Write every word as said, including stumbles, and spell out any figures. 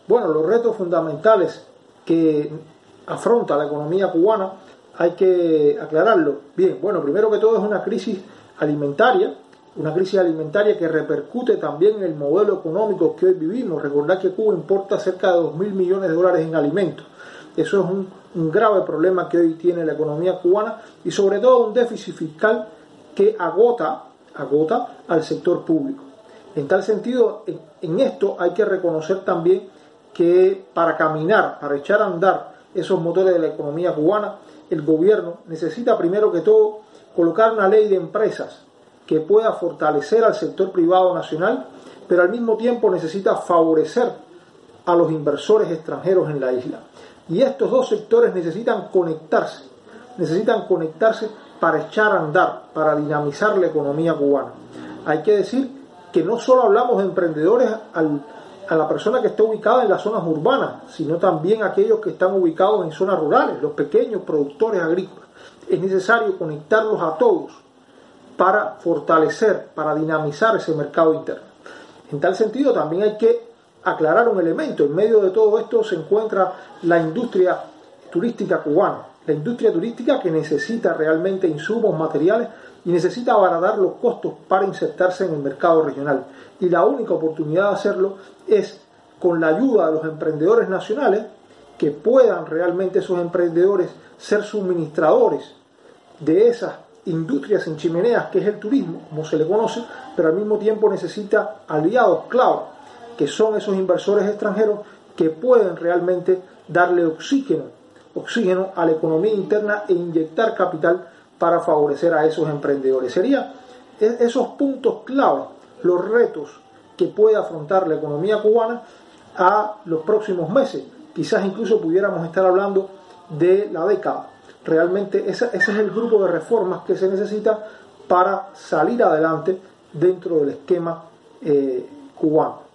Bueno, los retos fundamentales que afronta la economía cubana hay que aclararlo. Bien, bueno, primero que todo es una crisis alimentaria, una crisis alimentaria que repercute también en el modelo económico que hoy vivimos. Recordad que Cuba importa cerca de dos mil millones de dólares en alimentos. Eso es un, un grave problema que hoy tiene la economía cubana y sobre todo un déficit fiscal que agota, agota al sector público. En tal sentido, en, en esto hay que reconocer también que para caminar, para echar a andar esos motores de la economía cubana, el gobierno necesita primero que todo colocar una ley de empresas que pueda fortalecer al sector privado nacional, pero al mismo tiempo necesita favorecer a los inversores extranjeros en la isla. Y estos dos sectores necesitan conectarse, necesitan conectarse para echar a andar, para dinamizar la economía cubana. Hay que decir que no solo hablamos de emprendedores al, a la persona que está ubicada en las zonas urbanas, sino también aquellos que están ubicados en zonas rurales, los pequeños productores agrícolas. Es necesario conectarlos a todos para fortalecer, para dinamizar ese mercado interno. En tal sentido, también hay que aclarar un elemento. En medio de todo esto se encuentra la industria turística cubana, la industria turística que necesita realmente insumos, materiales y necesita abaratar los costos para insertarse en el mercado regional. Y la única oportunidad de hacerlo es con la ayuda de los emprendedores nacionales, que puedan realmente esos emprendedores ser suministradores de esas industrias en chimeneas, que es el turismo, como se le conoce, pero al mismo tiempo necesita aliados clave, que son esos inversores extranjeros que pueden realmente darle oxígeno, oxígeno a la economía interna e inyectar capital para favorecer a esos emprendedores. Serían esos puntos clave, los retos que puede afrontar la economía cubana a los próximos meses. Quizás incluso pudiéramos estar hablando de la década. Realmente ese, ese es el grupo de reformas que se necesita para salir adelante dentro del esquema eh, cubano.